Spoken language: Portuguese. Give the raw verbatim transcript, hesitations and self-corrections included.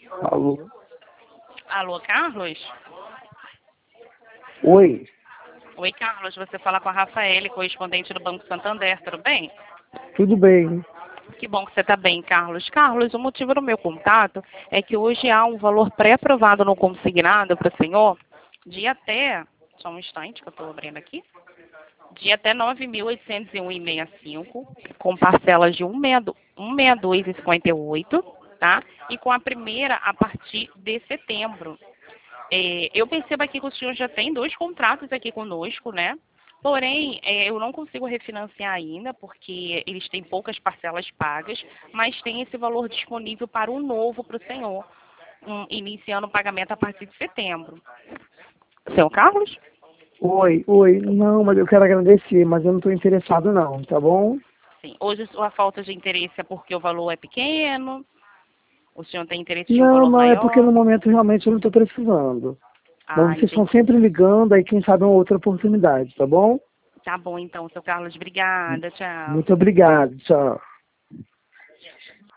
Alô? Alô, Carlos? Oi, Oi, Carlos, você fala com a Rafaele, correspondente do Banco Santander, tudo bem? tudo bem? Que bom que você está bem, Carlos. Carlos, o motivo do meu contato é que hoje há um valor pré-aprovado no consignado para o senhor de até, só um instante que eu estou abrindo aqui, de até nove mil oitocentos e um vírgula sessenta e cinco, com parcelas de cento e sessenta e dois vírgula cinquenta e oito, tá? E com a primeira a partir de setembro. É, eu percebo aqui que o senhor já tem dois contratos aqui conosco, né? Porém, é, eu não consigo refinanciar ainda, porque eles têm poucas parcelas pagas, mas tem esse valor disponível para um novo para o senhor, um, iniciando o pagamento a partir de setembro. Senhor Carlos? Oi, oi. Não, mas eu quero agradecer, mas eu não estou interessado não, tá bom? Sim. Hoje a sua falta de interesse é porque o valor é pequeno? O senhor tem interesse de um Não, valor não, é porque no maior? momento realmente eu não estou precisando. Mas Ah, vocês estão entendi. sempre ligando, aí quem sabe é uma outra oportunidade, tá bom? Tá bom então, seu Carlos. Obrigada. Tchau. Muito obrigado, tchau.